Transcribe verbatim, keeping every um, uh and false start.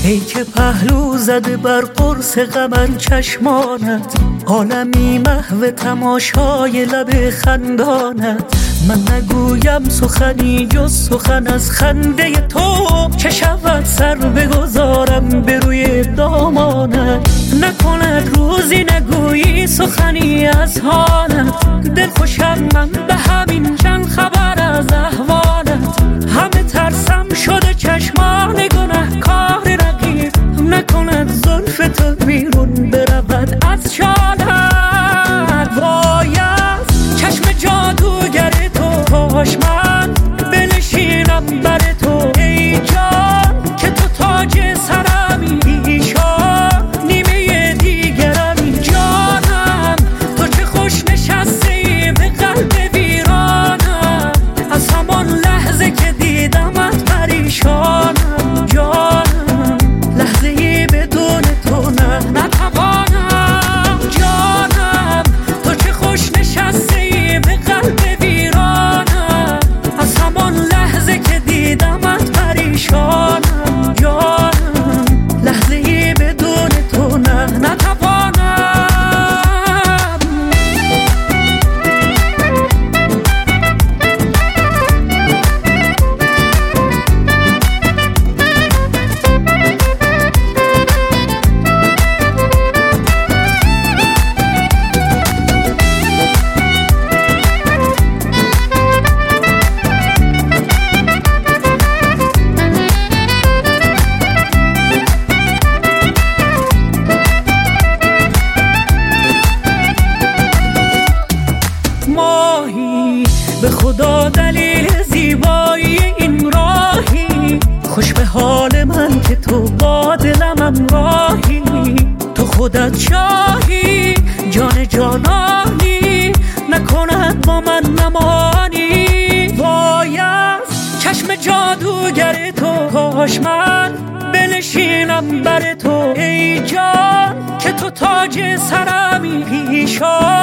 ای که پهلو زده بر قرص قمر چشمانت، عالمی محو تماشای لب خندانت. من نگویم سخنی جز سخن از خنده تو، چه شود سر بگذارم به روی دامانت. نکند روزی نگویی سخنی از حالت، دل خوشم من به همین چند خبر از احوالت. همه ترسم شده چشمان گناه کار رقیب، نکند زلف تو بیرون برود از شالت. وای از چشم جادوگر تو، کاش من بنشینم بر تو ای جان، که تو تاج سرمی پیشان نیمه دیگرمی. جانم تو چه خوش نشستی به قلب ویرانم، از همان لحظه که دیدمت پریشانم. جانم لحظه ای بدون تو نه نتوانم. جانم تو چه خوش نشستی به قلب ویرانم، از همان لحظه که دیدمت پریشانم. جانم لحظه ای بدون تو نه نتوانم. به خدا دلیل زیبایی این راهی، خوش به حال من که تو با دلم راهی. تو خودت شاهی جان جانانی، نکند با من نمانی. وای از چشم جادوگر تو، کاش من بنشینم بر تو ای جان، که تو تاج سرمی پیشان